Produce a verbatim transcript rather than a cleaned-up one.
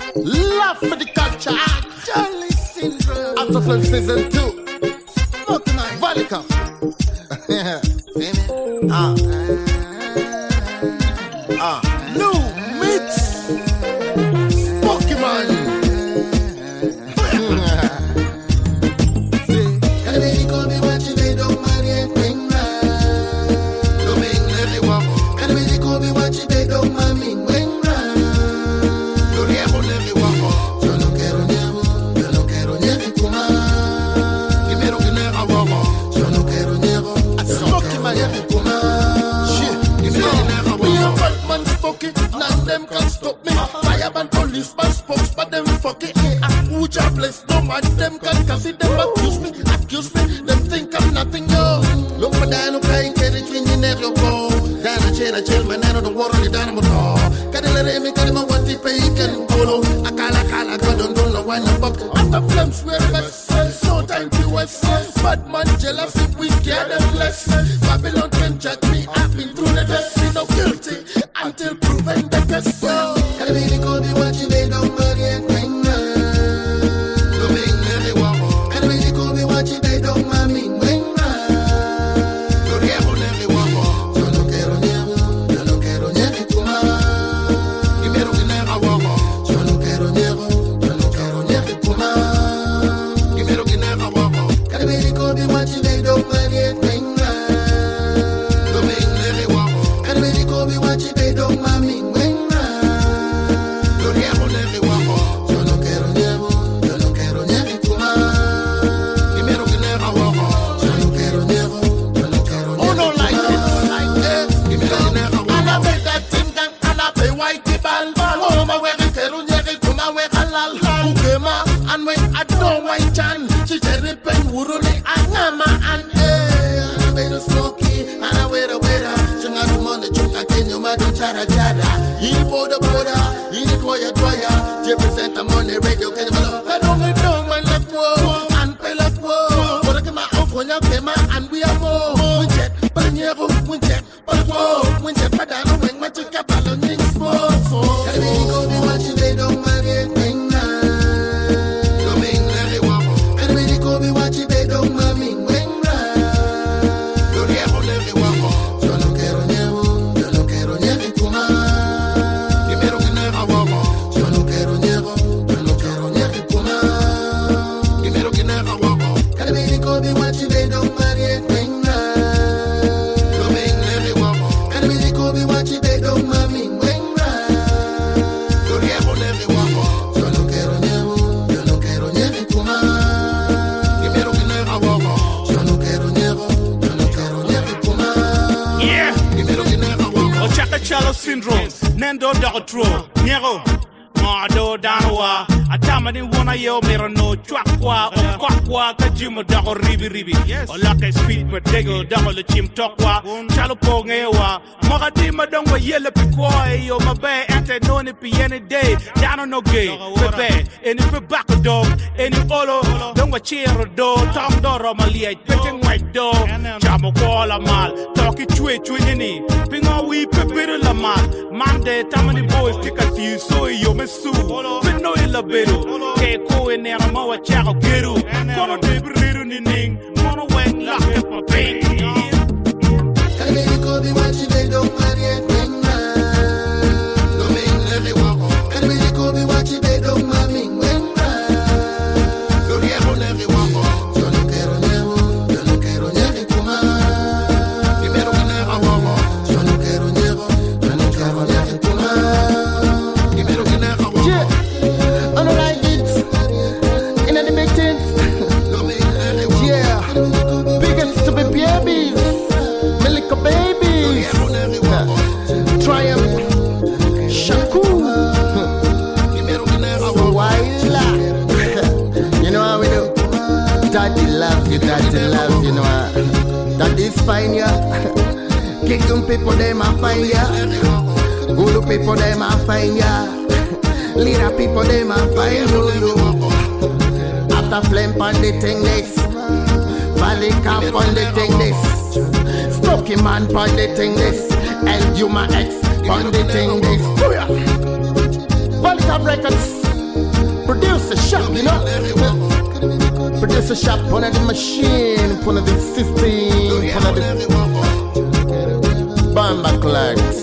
Love for the culture. Jolly syndrome. After Flame season two. Fucking nice. Valley Cup. Ah. Ah. New mix. Pokemon. None them can stop me. Fireman, police, man, spokes, but them fuck it. Who jobless, no man, them can cause it. Them accuse me, accuse me. Them think I'm nothing, yo. Look for that, no pain, get it, when you never go. Down a chain, a chain, man, I know the water, the down, I'm a dog. Can you let me, can you want to pay, can go. I call, I call, I go, don't know, no one, no buck. After flames, we're the best. No time to west. Bad man, jealous, if we care them less. Babylon can judge me, I've been through the test. Me no guilty until proven the test. Yo, can I be call me what you made on money and bring me? No make me walk. Can I be call me what you made on mommy bring me? No riego me walk. Yo no quiero niego, yo no quiero niego tu ma. Primero que nada walk. Yo no quiero niego, yo no quiero niego tu ma. Primero que nada walk. Can I be call me what you made on money and bring me? No make me walk. Can I be call me what you made on mommy bring me? And when I don't want Chan, she said, Ripen, Wuruni, Angama, and eh, I made a smoky, and I wait a waiter. Chunga to Monday, Chunga, can you imagine Chara Chara? You boda boda, you need Toya Toya, you present the money radio, can you follow? I don't need no man like whoa, and pay like whoa. But I came out of when you came out, and we are more. Winjet, Panyero, Winjet, but whoa, Winjet, Padano, when my chica balloning sports. Can we go to what you made on my head? Syndrome, Nendo Dogotro, Nero, Mardo Danawa, Atamani Wana Yo, Mirano, Chakwa, or Kwakwa, Kajima Dago Ribi Ribi, or Laka Speed, but Dego, Dago Chim Tokwa, Chalopongewa, Mogadi Madonga Yellow Piquoy, yo, my bay, Ante Noni Piany Day, Dano no gay, Pepe, and if a back dog, and you Olo, Donga Cheer Do, Tom Doro Malia, Petting White Dog, Jamo Kola Mal, Talkie Twitch, Twinini, Pingo we Pepper La Mal, Mande, Tamani Boys, Tikati, so yo, Messu, Pino Illa Beru, Keko and Neramawa Chako Geru, Mono de Briru Ning, Mono Wang Lock up a pink. Can you go be watching they don't marry and bring me? No mean every walk. Can you go be watching they don't marry and bring me? No riego every walk. Yo no quiero niego, yo no quiero niego tu ma. Primero que nada walk. Yo no quiero niego, yo no quiero niego tu ma. Primero que nada walk. Yeah, I don't like it. In the big things. Yeah, biggest to be babies. Milk babies. Triumph. Shaku. Waila. You know how we do. Daddy love you, daddy love you, know how. Daddy's fine, yeah. Kingdom people, them are fine, yeah. Guru people, them are fine, yeah. Leader people, them are fine, Lulu. After flame on the thing this. Valley camp on the thing this. Smoky man on the thing this. And Yuma X on the thing this. Valley Camp Records. You know, produce a shop, one of the machine, one of the system, one of the bomb clocks.